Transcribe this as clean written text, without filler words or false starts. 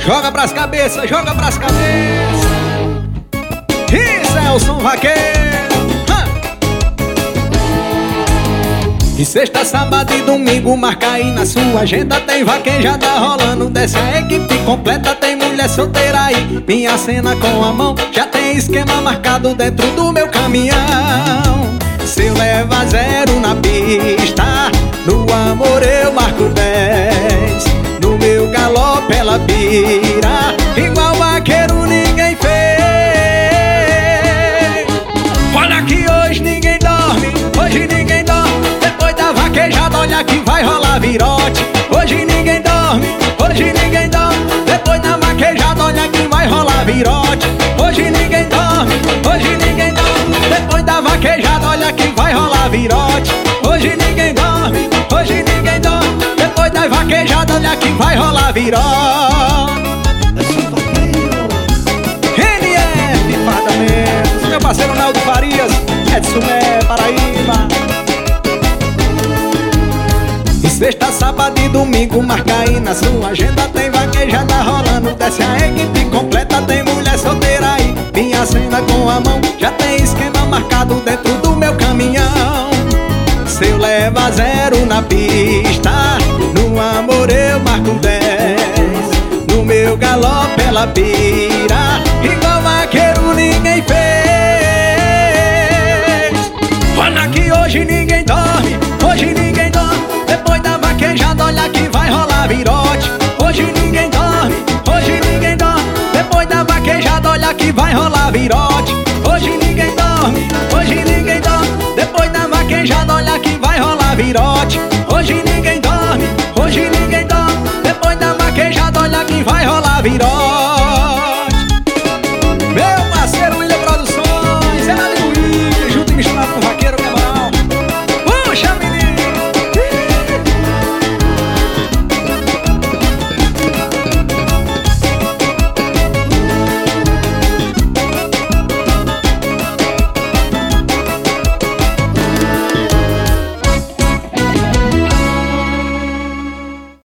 Joga pras cabeças, joga pras cabeças. Isso é o som vaqueiro. E sexta, sábado e domingo marca aí na sua agenda. Tem vaquejada rolando, desce a equipe completa. Tem mulher solteira aí, minha cena com a mão. Já tem esquema marcado dentro do meu caminhão. Se eu levar 0 na pista, no amor eu marco 10. No meu galope ela pira, igual vaqueiro ninguém fez. Olha que hoje ninguém dorme, hoje ninguém dorme. Depois da vaquejada olha que vai rolar virote. Hoje ninguém dorme, hoje ninguém dorme. Depois da vaquejada olha que vai rolar virote. Hoje ninguém dorme, hoje ninguém dorme. Depois da vaquejada olha que vai rolar virote. Hoje ninguém dorme, hoje ninguém dorme. Depois da vaquejada olha que vai rolar virote. NF Fadamentos, meu parceiro Naldo Farias, Edson Paraíba. E sexta, sábado e domingo marca aí na sua agenda. Tem vaquejada rolando, desce a equipe completa. Tem mulher solteira aí, minha cena com a mão. Já tem esquema marcado dentro do meu caminhão. Se eu levar 0 na pista, no amor eu marco 10. No meu galope ela pira, igual vaqueiro ninguém fez. Olha que hoje ninguém dorme, hoje ninguém dorme. Depois da vaquejada olha que vai rolar virote. Hoje ninguém dorme, hoje ninguém dorme. Depois da vaquejada olha que vai rolar virote. Hoje ninguém dorme, hoje ninguém dorme. Depois da vaquejada olha que vai rolar virote.